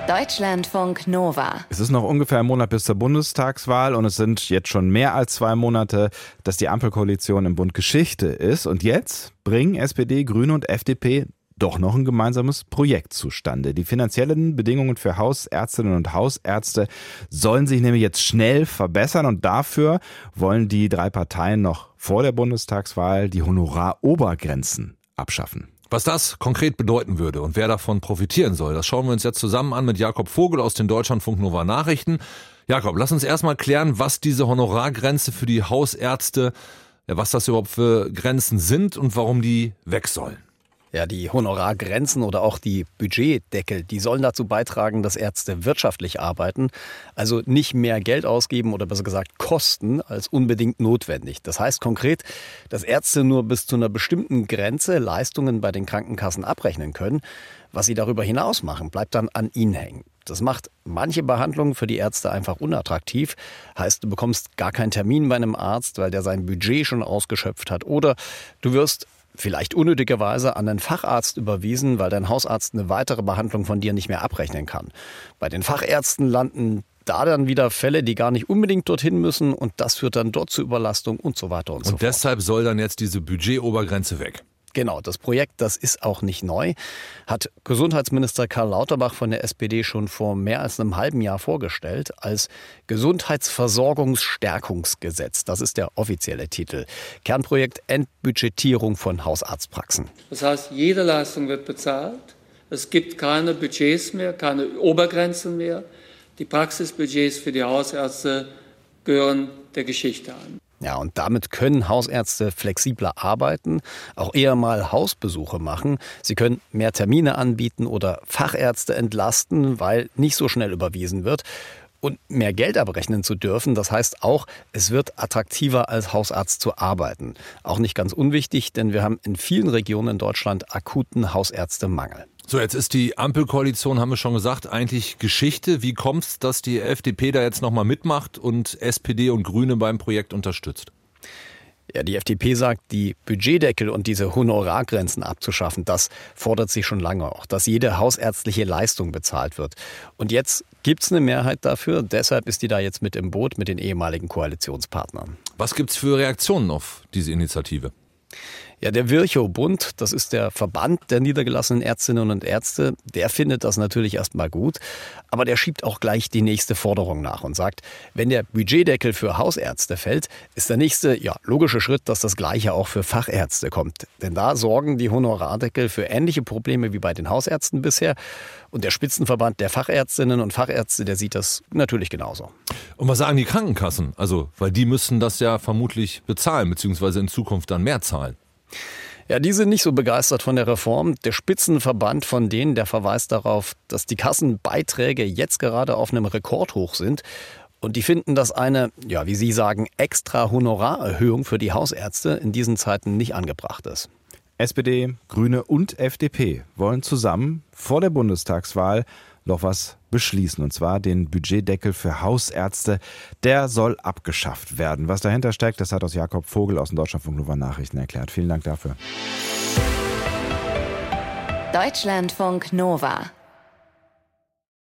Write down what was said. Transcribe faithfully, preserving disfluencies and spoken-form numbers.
Deutschlandfunk Nova. Es ist noch ungefähr ein Monat bis zur Bundestagswahl und es sind jetzt schon mehr als zwei Monate, dass die Ampelkoalition im Bund Geschichte ist. Und jetzt bringen S P D, Grüne und F D P doch noch ein gemeinsames Projekt zustande. Die finanziellen Bedingungen für Hausärztinnen und Hausärzte sollen sich nämlich jetzt schnell verbessern und dafür wollen die drei Parteien noch vor der Bundestagswahl die Honorarobergrenzen abschaffen. Was das konkret bedeuten würde und wer davon profitieren soll, das schauen wir uns jetzt zusammen an mit Jakob Vogel aus den Deutschlandfunk Nova Nachrichten. Jakob, lass uns erstmal klären, was diese Honorargrenze für die Hausärzte, ja, was das überhaupt für Grenzen sind und warum die weg sollen. Ja, die Honorargrenzen oder auch die Budgetdeckel, die sollen dazu beitragen, dass Ärzte wirtschaftlich arbeiten, also nicht mehr Geld ausgeben oder besser gesagt kosten als unbedingt notwendig. Das heißt konkret, dass Ärzte nur bis zu einer bestimmten Grenze Leistungen bei den Krankenkassen abrechnen können. Was sie darüber hinaus machen, bleibt dann an ihnen hängen. Das macht manche Behandlungen für die Ärzte einfach unattraktiv. Heißt, du bekommst gar keinen Termin bei einem Arzt, weil der sein Budget schon ausgeschöpft hat. Oder du wirst vielleicht unnötigerweise an einen Facharzt überwiesen, weil dein Hausarzt eine weitere Behandlung von dir nicht mehr abrechnen kann. Bei den Fachärzten landen da dann wieder Fälle, die gar nicht unbedingt dorthin müssen und das führt dann dort zu Überlastung und so weiter und, und so fort. Und deshalb soll dann jetzt diese Budgetobergrenze weg. Genau, das Projekt, das ist auch nicht neu, hat Gesundheitsminister Karl Lauterbach von der S P D schon vor mehr als einem halben Jahr vorgestellt als Gesundheitsversorgungsstärkungsgesetz. Das ist der offizielle Titel. Kernprojekt Entbudgetierung von Hausarztpraxen. Das heißt, jede Leistung wird bezahlt. Es gibt keine Budgets mehr, keine Obergrenzen mehr. Die Praxisbudgets für die Hausärzte gehören der Geschichte an. Ja, und damit können Hausärzte flexibler arbeiten, auch eher mal Hausbesuche machen. Sie können mehr Termine anbieten oder Fachärzte entlasten, weil nicht so schnell überwiesen wird. Und mehr Geld abrechnen zu dürfen, das heißt auch, es wird attraktiver als Hausarzt zu arbeiten. Auch nicht ganz unwichtig, denn wir haben in vielen Regionen in Deutschland akuten Hausärztemangel. So, jetzt ist die Ampelkoalition, haben wir schon gesagt, eigentlich Geschichte. Wie kommt es, dass die F D P da jetzt nochmal mitmacht und S P D und Grüne beim Projekt unterstützt? Ja, die F D P sagt, die Budgetdeckel und diese Honorargrenzen abzuschaffen, das fordert sie schon lange auch, dass jede hausärztliche Leistung bezahlt wird. Und jetzt gibt es eine Mehrheit dafür, deshalb ist die da jetzt mit im Boot mit den ehemaligen Koalitionspartnern. Was gibt's für Reaktionen auf diese Initiative? Ja, der Virchow-Bund, das ist der Verband der niedergelassenen Ärztinnen und Ärzte, der findet das natürlich erstmal gut, aber der schiebt auch gleich die nächste Forderung nach und sagt, wenn der Budgetdeckel für Hausärzte fällt, ist der nächste, ja, logische Schritt, dass das Gleiche auch für Fachärzte kommt. Denn da sorgen die Honorardeckel für ähnliche Probleme wie bei den Hausärzten bisher und der Spitzenverband der Fachärztinnen und Fachärzte, der sieht das natürlich genauso. Und was sagen die Krankenkassen? Also, weil die müssen das ja vermutlich bezahlen, beziehungsweise in Zukunft dann mehr zahlen. Ja, die sind nicht so begeistert von der Reform. Der Spitzenverband von denen, der verweist darauf, dass die Kassenbeiträge jetzt gerade auf einem Rekordhoch sind. Und die finden, dass eine, ja, wie Sie sagen, extra Honorarerhöhung für die Hausärzte in diesen Zeiten nicht angebracht ist. S P D, Grüne und F D P wollen zusammen vor der Bundestagswahl noch was beschließen, und zwar den Budgetdeckel für Hausärzte. Der soll abgeschafft werden. Was dahinter steckt, das hat uns Jakob Vogel aus den Deutschlandfunk Nova Nachrichten erklärt. Vielen Dank dafür. Deutschlandfunk Nova.